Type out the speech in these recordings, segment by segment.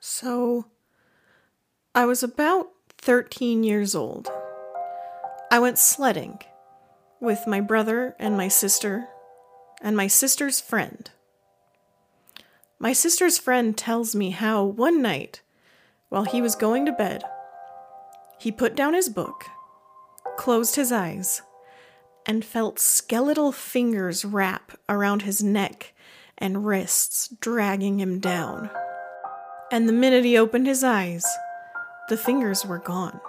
So, I was about 13 years old. I went sledding with my brother and my sister's friend. My sister's friend tells me how one night, while he was going to bed, he put down his book, closed his eyes, and felt skeletal fingers wrap around his neck and wrists, dragging him down. And the minute he opened his eyes, the fingers were gone.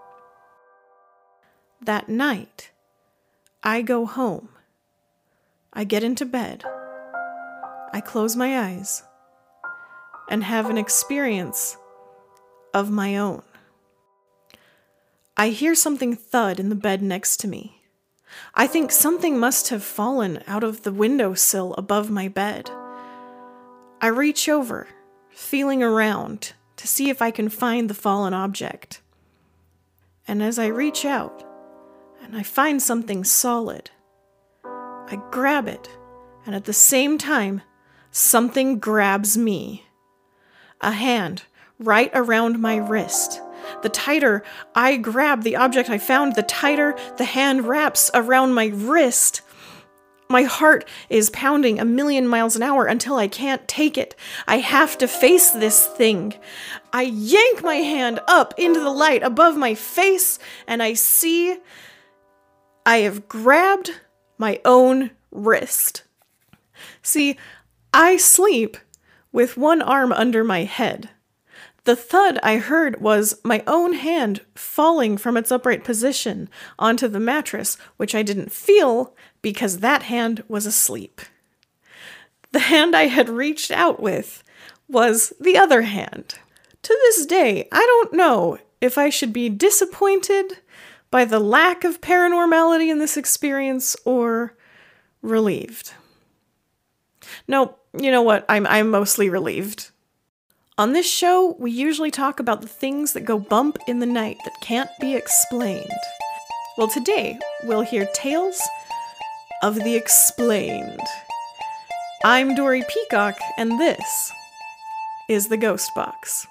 That night, I go home. I get into bed. I close my eyes and have an experience of my own. I hear something thud in the bed next to me. I think something must have fallen out of the windowsill above my bed. I reach over, feeling around to see if I can find the fallen object. And as I reach out and I find something solid, I grab it, and at the same time, something grabs me. A hand right around my wrist. The tighter I grab the object I found, the tighter the hand wraps around my wrist. My heart is pounding 1,000,000 miles an hour until I can't take it. I have to face this thing. I yank my hand up into the light above my face, and I see I have grabbed my own wrist. See, I sleep with one arm under my head. The thud I heard was my own hand falling from its upright position onto the mattress, which I didn't feel because that hand was asleep. The hand I had reached out with was the other hand. To this day, I don't know if I should be disappointed by the lack of paranormality in this experience or relieved. No, you know what? I'm mostly relieved. On this show, we usually talk about the things that go bump in the night that can't be explained. Well, today, we'll hear tales of the explained. I'm Dory Peacock, and this is The Ghost Box.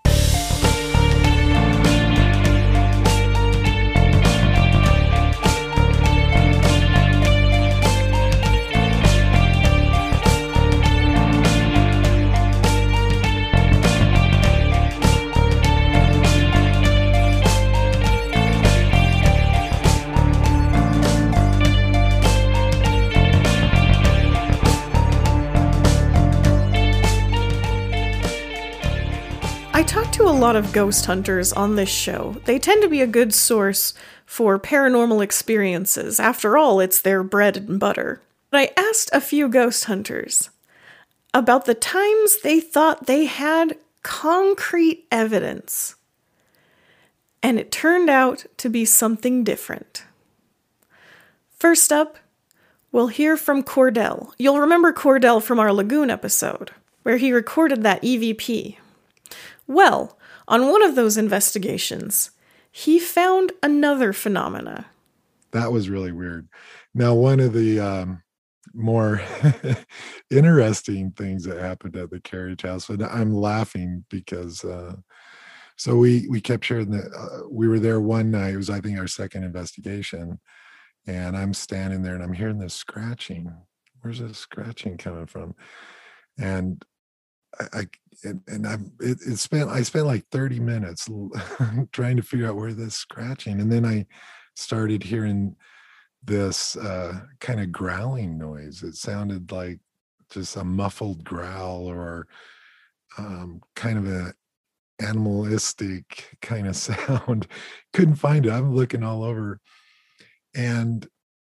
I talk to a lot of ghost hunters on this show. They tend to be a good source for paranormal experiences. After all, it's their bread and butter. But I asked a few ghost hunters about the times they thought they had concrete evidence. And it turned out to be something different. First up, we'll hear from Cordell. You'll remember Cordell from our Lagoon episode, where he recorded that EVP. Well, on one of those investigations, he found another phenomena. That was really weird. Now, one of the more interesting things that happened at the carriage house, and I'm laughing because, so we kept hearing that we were there one night. It was, I think, our second investigation, and I'm standing there and I'm hearing this scratching. Where's this scratching coming from? And I spent like 30 minutes trying to figure out where this scratching, and then I started hearing this kind of growling noise. It sounded like just a muffled growl or kind of an animalistic kind of sound. Couldn't find it. I'm looking all over, and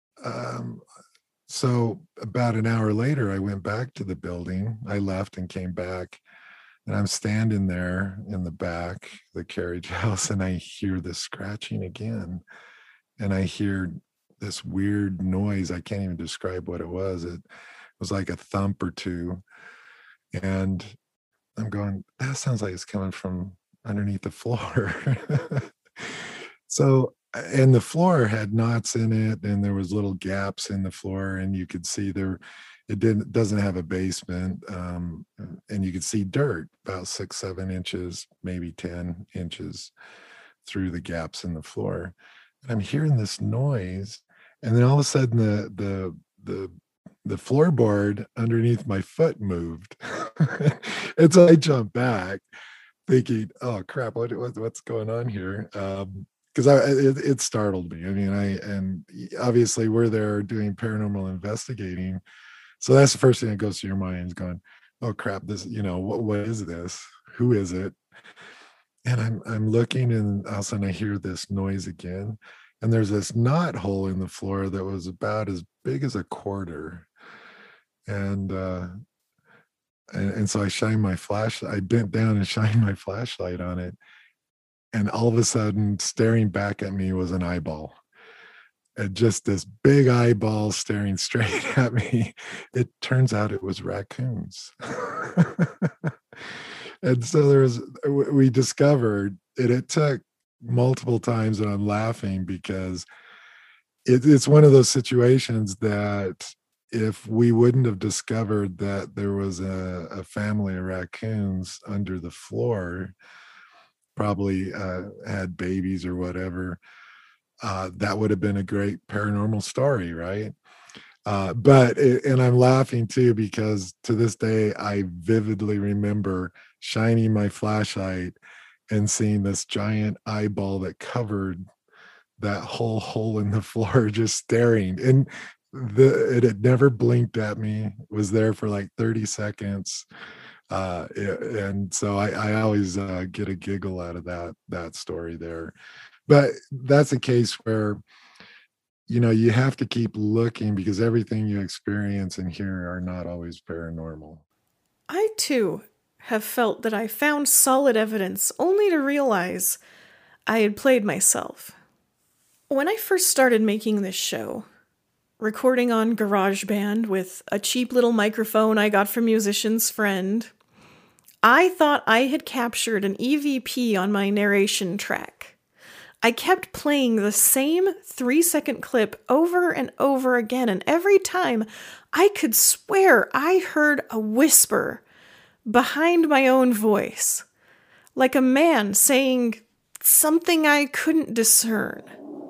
so about an hour later, I went back to the building. I left and came back, and I'm standing there in the back, the carriage house, and I hear this scratching again. And I hear this weird noise. I can't even describe what it was. It was like a thump or two. And I'm going, that sounds like it's coming from underneath the floor. So, and the floor had knots in it, and there was little gaps in the floor, and you could see there, doesn't have a basement, and you could see dirt about 6, 7 inches, maybe 10 inches through the gaps in the floor. And I'm hearing this noise, and then all of a sudden the floorboard underneath my foot moved. And so I jumped back thinking, oh crap, what's going on here? Because it startled me. I mean, and obviously we're there doing paranormal investigating, so that's the first thing that goes through your mind is going, oh crap, this, what is this? Who is it? And I'm looking, and all of a sudden I hear this noise again. And there's this knot hole in the floor that was about as big as a quarter. And so I bent down and shined my flashlight on it. And all of a sudden, staring back at me was an eyeball. And just this big eyeball staring straight at me. It turns out it was raccoons. And so we discovered it took multiple times, and I'm laughing because it's one of those situations that if we wouldn't have discovered that there was a family of raccoons under the floor, probably had babies or whatever, that would have been a great paranormal story, right? And I'm laughing too, because to this day, I vividly remember shining my flashlight and seeing this giant eyeball that covered that whole hole in the floor, just staring. And it had never blinked at me, was there for like 30 seconds. And so I always get a giggle out of that story there. But that's a case where, you have to keep looking, because everything you experience and hear are not always paranormal. I, too, have felt that I found solid evidence only to realize I had played myself. When I first started making this show, recording on GarageBand with a cheap little microphone I got from Musician's Friend, I thought I had captured an EVP on my narration track. I kept playing the same 3-second clip over and over again, and every time I could swear I heard a whisper behind my own voice, like a man saying something I couldn't discern.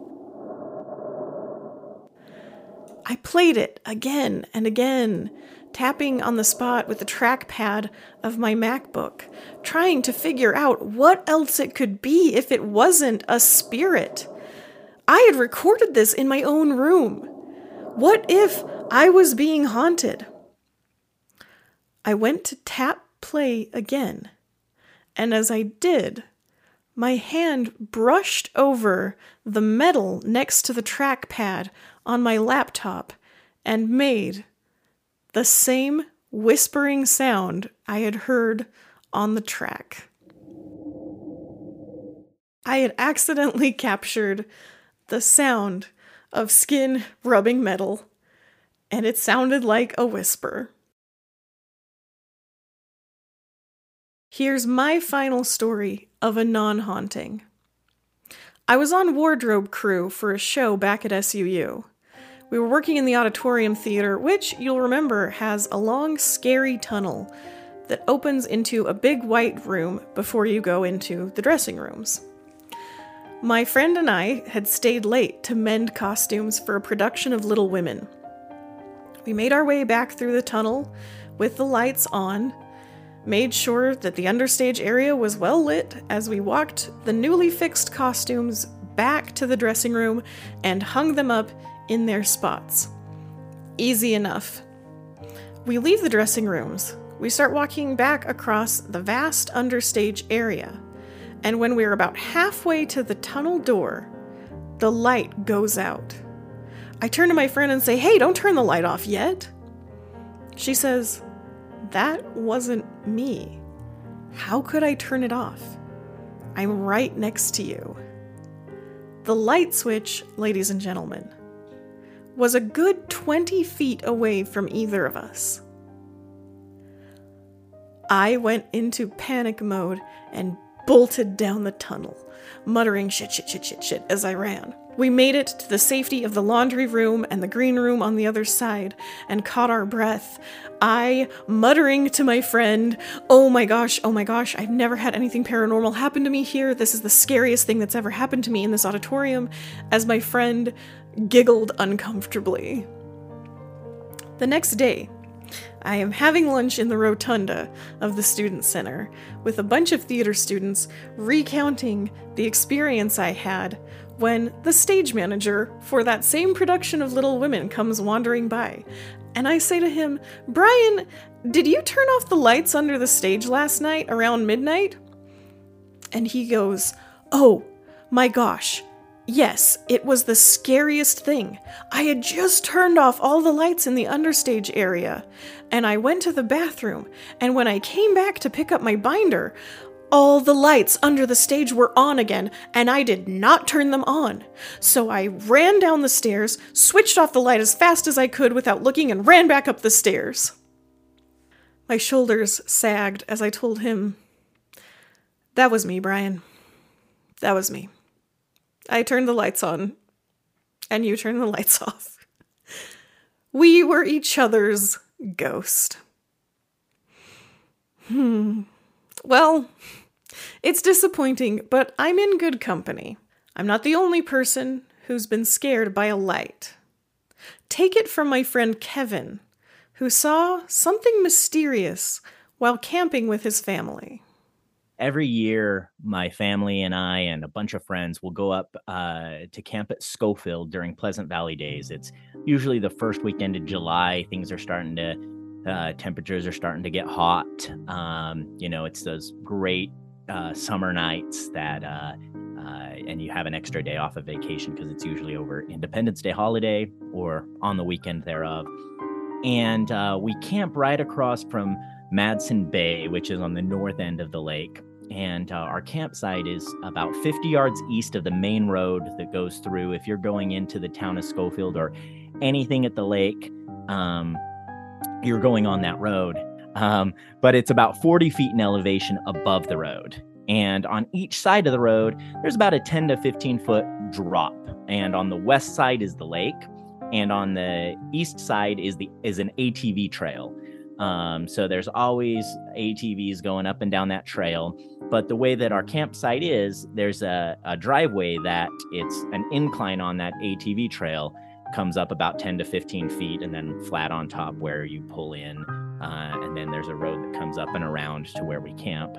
I played it again and again, tapping on the spot with the trackpad of my MacBook, trying to figure out what else it could be if it wasn't a spirit. I had recorded this in my own room. What if I was being haunted? I went to tap play again, and as I did, my hand brushed over the metal next to the trackpad on my laptop and made the same whispering sound I had heard on the track. I had accidentally captured the sound of skin rubbing metal, and it sounded like a whisper. Here's my final story of a non-haunting. I was on wardrobe crew for a show back at SUU. We were working in the auditorium theater, which you'll remember has a long, scary tunnel that opens into a big white room before you go into the dressing rooms. My friend and I had stayed late to mend costumes for a production of Little Women. We made our way back through the tunnel with the lights on, made sure that the understage area was well lit as we walked the newly fixed costumes back to the dressing room and hung them up in their spots. Easy enough. We leave the dressing rooms. We start walking back across the vast understage area, and when we're about halfway to the tunnel door, the light goes out. I turn to my friend and say, "Hey, don't turn the light off yet." She says, "That wasn't me. How could I turn it off? I'm right next to you." The light switch, ladies and gentlemen, was a good 20 feet away from either of us. I went into panic mode and bolted down the tunnel, muttering shit as I ran. We made it to the safety of the laundry room and the green room on the other side and caught our breath. I muttering to my friend, oh my gosh, I've never had anything paranormal happen to me here. This is the scariest thing that's ever happened to me in this auditorium, as my friend giggled uncomfortably. The next day, I am having lunch in the rotunda of the student center with a bunch of theater students recounting the experience I had when the stage manager for that same production of Little Women comes wandering by. And I say to him, Brian, did you turn off the lights under the stage last night around midnight? And he goes, oh my gosh, yes, it was the scariest thing. I had just turned off all the lights in the understage area, and I went to the bathroom, and when I came back to pick up my binder, all the lights under the stage were on again, and I did not turn them on. So I ran down the stairs, switched off the light as fast as I could without looking, and ran back up the stairs. My shoulders sagged as I told him, that was me, Brian. That was me. I turned the lights on, and you turned the lights off. We were each other's ghost. Well, it's disappointing, but I'm in good company. I'm not the only person who's been scared by a light. Take it from my friend Kevin, who saw something mysterious while camping with his family. Every year, my family and I and a bunch of friends will go up to camp at Schofield during Pleasant Valley Days. It's usually the first weekend of July. Things are starting to, temperatures are starting to get hot. It's those great summer nights that, and you have an extra day off of vacation because it's usually over Independence Day holiday or on the weekend thereof. And we camp right across from Madsen Bay, which is on the north end of the lake. And our campsite is about 50 yards east of the main road that goes through. If you're going into the town of Schofield or anything at the lake, you're going on that road. But it's about 40 feet in elevation above the road. And on each side of the road, there's about a 10 to 15 foot drop. And on the west side is the lake. And on the east side is an ATV trail. So there's always ATVs going up and down that trail. But the way that our campsite is, there's a driveway that it's an incline on that ATV trail, comes up about 10 to 15 feet and then flat on top where you pull in. And then there's a road that comes up and around to where we camp,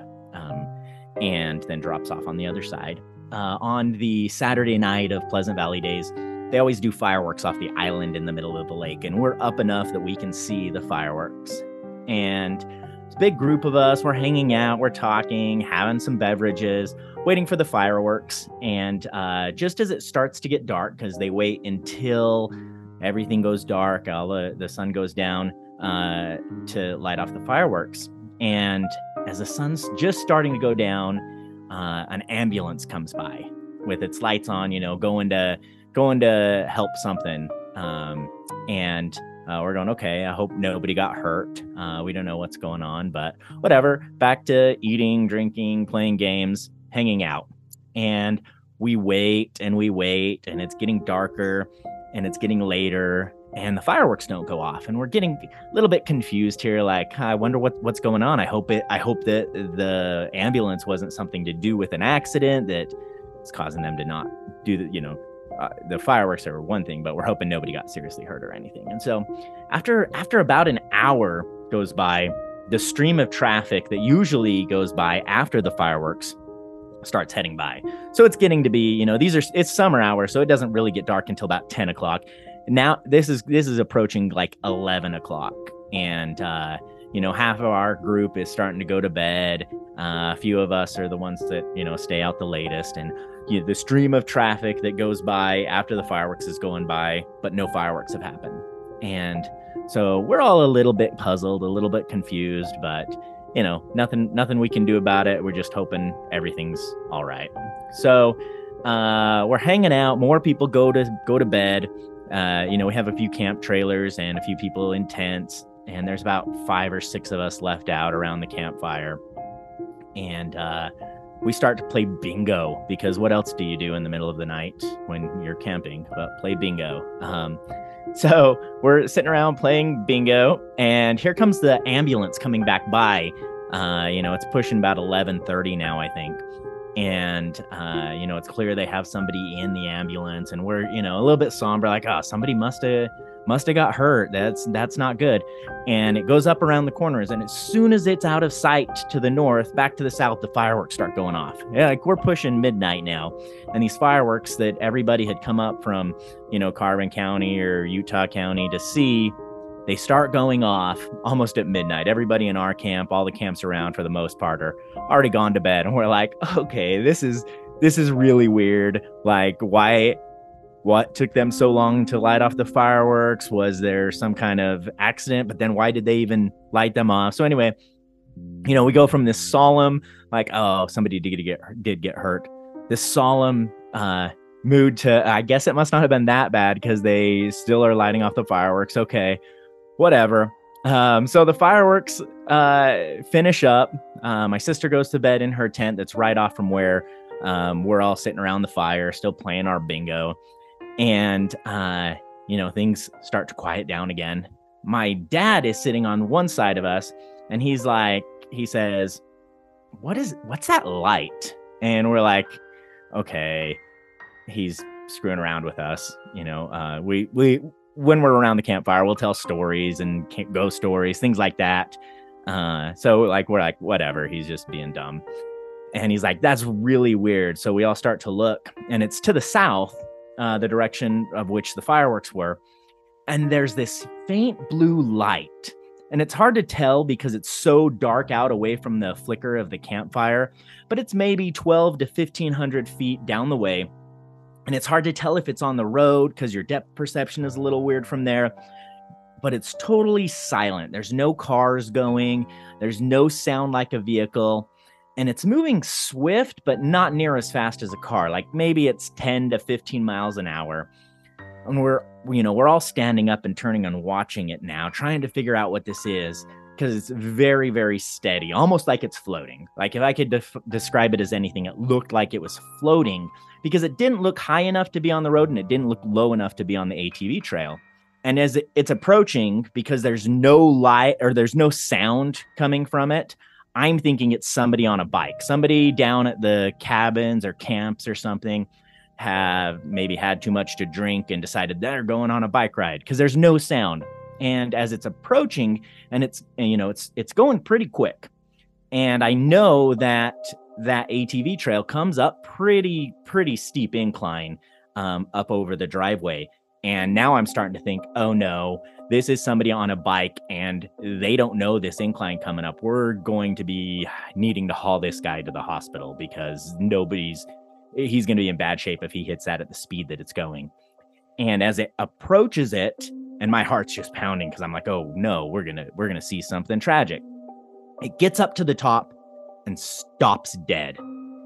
and then drops off on the other side. On the Saturday night of Pleasant Valley Days, they always do fireworks off the island in the middle of the lake, and we're up enough that we can see the fireworks. And it's a big group of us. We're hanging out, we're talking, having some beverages, waiting for the fireworks. And just as it starts to get dark, because they wait until everything goes dark, all the sun goes down to light off the fireworks. And as the sun's just starting to go down, an ambulance comes by with its lights on, going to help something. And we're going, okay, I hope nobody got hurt. We don't know what's going on, but whatever. Back to eating, drinking, playing games, hanging out. And we wait, and it's getting darker, and it's getting later, and the fireworks don't go off. And we're getting a little bit confused here. Like, I wonder what's going on. I hope that the ambulance wasn't something to do with an accident that is causing them to not do the fireworks are one thing, but we're hoping nobody got seriously hurt or anything. And so after about an hour goes by, the stream of traffic that usually goes by after the fireworks starts heading by. So it's getting to be, it's summer hours, so it doesn't really get dark until about 10 o'clock. Now this is approaching like 11 o'clock. And, half of our group is starting to go to bed. A few of us are the ones that, stay out the latest. And the stream of traffic that goes by after the fireworks is going by, but no fireworks have happened. And so we're all a little bit puzzled, a little bit confused, but nothing we can do about it. We're just hoping everything's all right. So we're hanging out. More people go to bed. We have a few camp trailers and a few people in tents, and there's about 5 or 6 of us left out around the campfire. And we start to play bingo, because what else do you do in the middle of the night when you're camping but play bingo? So we're sitting around playing bingo, and here comes the ambulance coming back by. It's pushing about 11:30 now, I think. And, it's clear they have somebody in the ambulance, and we're, a little bit somber, like, oh, somebody must have got hurt. That's not good. And it goes up around the corners, and as soon as it's out of sight to the north, back to the south, the fireworks start going off. Yeah, like we're pushing midnight now. And these fireworks that everybody had come up from, Carbon County or Utah County to see, they start going off almost at midnight. Everybody in our camp, all the camps around for the most part, are already gone to bed. And we're like, okay, this is really weird. Like, what took them so long to light off the fireworks? Was there some kind of accident? But then why did they even light them off? So anyway, we go from this solemn, like, oh, somebody did get hurt, this solemn mood to, I guess it must not have been that bad because they still are lighting off the fireworks. Okay, whatever. So the fireworks finish up. My sister goes to bed in her tent that's right off from where we're all sitting around the fire, still playing our bingo. And, things start to quiet down again. My dad is sitting on one side of us, and he says, what's that light? And we're like, okay, he's screwing around with us. We when we're around the campfire, we'll tell stories and ghost stories, things like that. So we're like, whatever, he's just being dumb. And he's like, that's really weird. So we all start to look, and it's to the south, the direction of which the fireworks were. And there's this faint blue light. And it's hard to tell because it's so dark out away from the flicker of the campfire, but it's maybe 12 to 1,500 feet down the way. And it's hard to tell if it's on the road because your depth perception is a little weird from there, but it's totally silent. There's no cars going. There's no sound like a vehicle. And it's moving swift, but not near as fast as a car. Like maybe it's 10 to 15 miles an hour. And we're all standing up and turning and watching it now, trying to figure out what this is, because it's very, very steady, almost like it's floating. Like if I could describe it as anything, it looked like it was floating because it didn't look high enough to be on the road and it didn't look low enough to be on the ATV trail. And as it's approaching, because there's no light or there's no sound coming from it, I'm thinking it's somebody on a bike, somebody down at the cabins or camps or something, have maybe had too much to drink and decided they're going on a bike ride because there's no sound. And as it's approaching, and it's going pretty quick, and I know that ATV trail comes up pretty steep incline up over the driveway. And now I'm starting to think, oh no, this is somebody on a bike and they don't know this incline coming up. We're going to be needing to haul this guy to the hospital because he's going to be in bad shape if he hits that at the speed that it's going. And as it approaches it, and my heart's just pounding because I'm like, oh no, we're going to see something tragic. It gets up to the top and stops dead.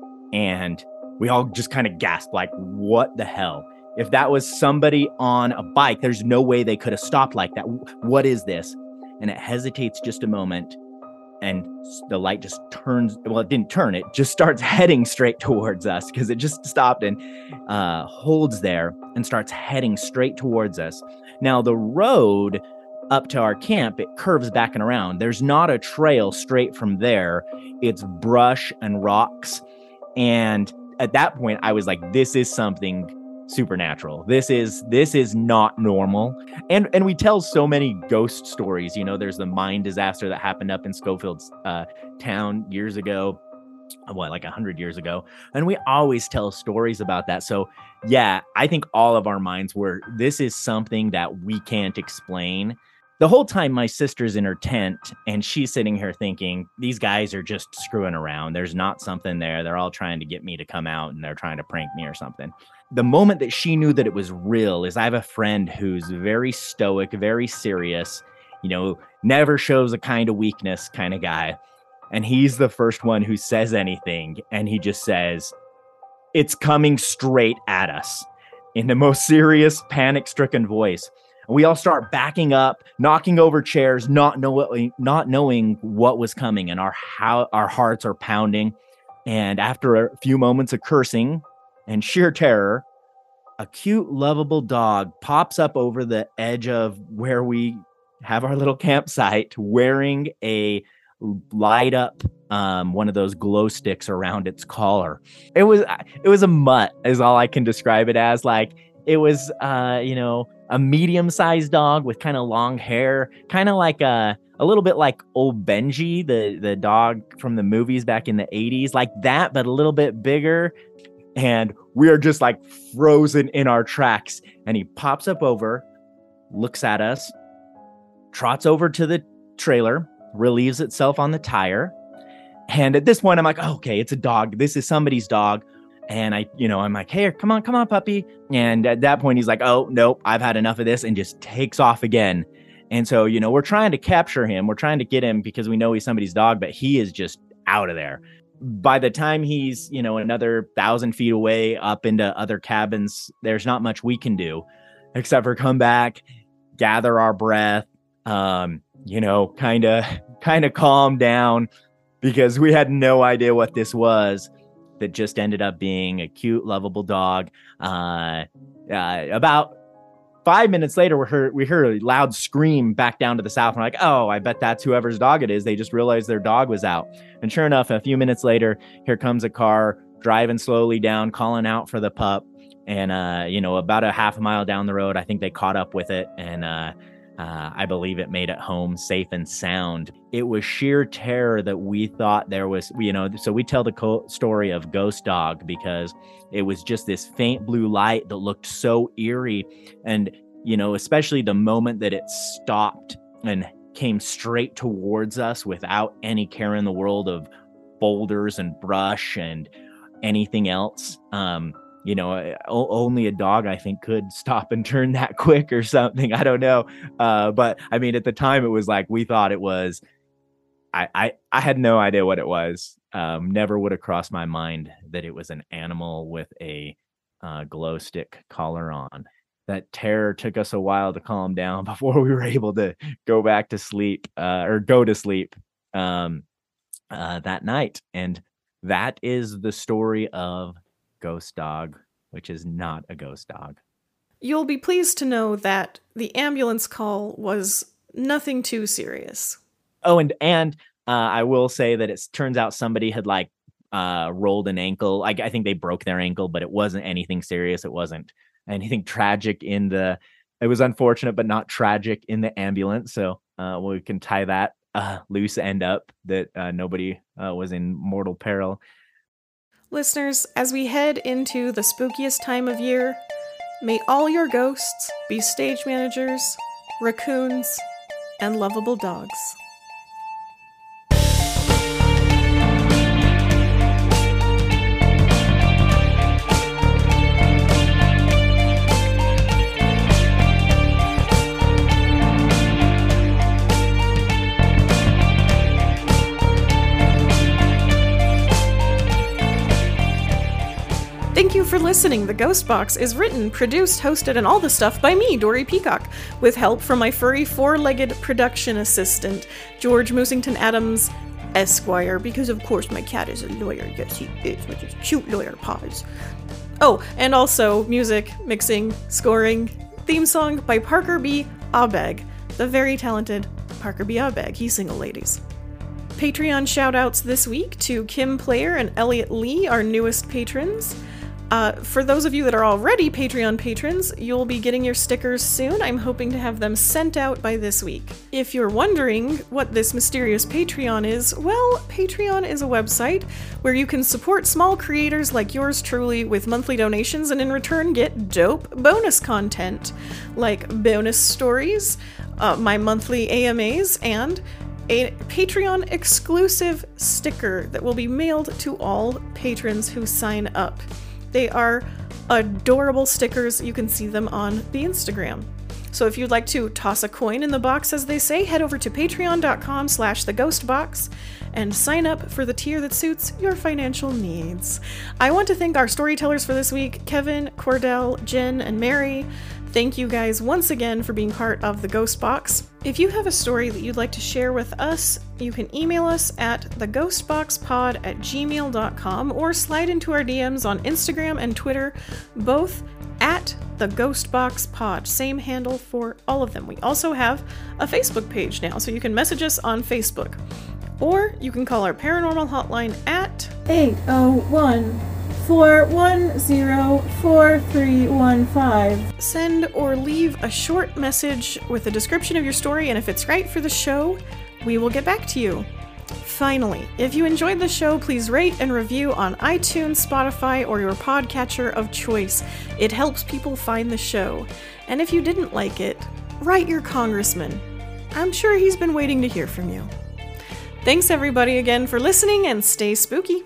And we all just kind of gasp, like, what the hell? If that was somebody on a bike, there's no way they could have stopped like that. What is this? And it hesitates just a moment, and the light just turns. Well, it didn't turn. It just starts heading straight towards us because it just stopped and holds there and starts heading straight towards us. Now, the road up to our camp, it curves back and around. There's not a trail straight from there. It's brush and rocks. And at that point, I was like, this is something supernatural. This is not normal. And we tell so many ghost stories. There's the mine disaster that happened up in Schofield's town years ago, like 100 years ago. And we always tell stories about that. So yeah, I think all of our minds were, this is something that we can't explain. The whole time my sister's in her tent and she's sitting here thinking, these guys are just screwing around. There's not something there. They're all trying to get me to come out and they're trying to prank me or something. The moment that she knew that it was real is I have a friend who's very stoic, very serious, never shows a kind of weakness kind of guy. And he's the first one who says anything. And he just says, it's coming straight at us in the most serious, panic-stricken voice. We all start backing up, knocking over chairs, not knowing what was coming, and our hearts are pounding. And after a few moments of cursing and sheer terror, a cute, lovable dog pops up over the edge of where we have our little campsite wearing a light up one of those glow sticks around its collar. It was a mutt is all I can describe it as. Like, it was a medium-sized dog with kind of long hair, kind of like a little bit like old Benji, the dog from the movies back in the 80s, like that, but a little bit bigger. And we are just like frozen in our tracks. And he pops up over, looks at us, trots over to the trailer, relieves itself on the tire. And at this point, I'm like, oh, okay, it's a dog. This is somebody's dog. And I'm like, hey, come on, puppy. And at that point, he's like, oh, nope, I've had enough of this, and just takes off again. And so, we're trying to capture him. We're trying to get him because we know he's somebody's dog, but he is just out of there. By the time he's, another 1,000 feet away up into other cabins, there's not much we can do except for come back, gather our breath, kind of calm down, because we had no idea what this was. That just ended up being a cute, lovable dog. About 5 minutes later, we heard a loud scream back down to the south. We're like, oh, I bet that's whoever's dog it is. They just realized their dog was out. And sure enough, a few minutes later, here comes a car driving slowly down, calling out for the pup. And, about a half a mile down the road, I think they caught up with it. And I believe it made it home safe and sound. It was sheer terror that we thought there was, so we tell the story of Ghost Dog because it was just this faint blue light that looked so eerie. And, especially the moment that it stopped and came straight towards us without any care in the world of boulders and brush and anything else. Only a dog, I think, could stop and turn that quick or something. I don't know. But I mean, at the time it was like, we thought it was, I had no idea what it was. Never would have crossed my mind that it was an animal with a glow stick collar on. That terror took us a while to calm down before we were able to go back to sleep that night. And that is the story of Ghost Dog, which is not a ghost dog. You'll be pleased to know that the ambulance call was nothing too serious. Oh, and I will say that it turns out somebody had rolled an ankle. I think they broke their ankle, but it wasn't anything serious. It wasn't anything tragic it was unfortunate, but not tragic in the ambulance. So we can tie that loose end up that nobody was in mortal peril. Listeners, as we head into the spookiest time of year, may all your ghosts be stage managers, raccoons, and lovable dogs. Thank you for listening. The Ghost Box is written, produced, hosted, and all the stuff by me, Dory Peacock, with help from my furry four-legged production assistant, George Moosington Adams, Esquire, because of course my cat is a lawyer. Yes, he is, with his cute lawyer paws. Oh, and also music, mixing, scoring, theme song by Parker B. Abegg, the very talented Parker B. Abegg. He's single, ladies. Patreon shoutouts this week to Kim Player and Elliot Lee, our newest patrons. For those of you that are already Patreon patrons, you'll be getting your stickers soon. I'm hoping to have them sent out by this week. If you're wondering what this mysterious Patreon is, well, Patreon is a website where you can support small creators like yours truly with monthly donations and in return get dope bonus content, like bonus stories, my monthly AMAs, and a Patreon exclusive sticker that will be mailed to all patrons who sign up. They are adorable stickers. You can see them on the Instagram. So if you'd like to toss a coin in the box, as they say, head over to patreon.com/theghostbox and sign up for the tier that suits your financial needs. I want to thank our storytellers for this week, Kevin, Cordell, Jen, and Mary. Thank you guys once again for being part of the Ghost Box. If you have a story that you'd like to share with us, you can email us at theghostboxpod@gmail.com or slide into our DMs on Instagram and Twitter, both at the Ghostbox Pod. Same handle for all of them. We also have a Facebook page now, so you can message us on Facebook. Or you can call our paranormal hotline at 801-410-4315. Send or leave a short message with a description of your story, and if it's right for the show, we will get back to you. Finally, if you enjoyed the show, please rate and review on iTunes, Spotify, or your podcatcher of choice. It helps people find the show. And if you didn't like it, write your congressman. I'm sure he's been waiting to hear from you. Thanks everybody again for listening, and stay spooky.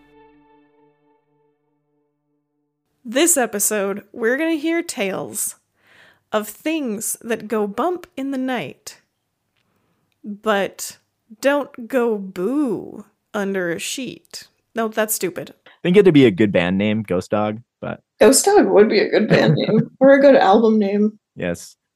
This episode, we're going to hear tales of things that go bump in the night, but don't go boo under a sheet. Nope, that's stupid. I think it'd be a good band name, Ghost Dog, but Ghost Dog would be a good band name or a good album name. yes.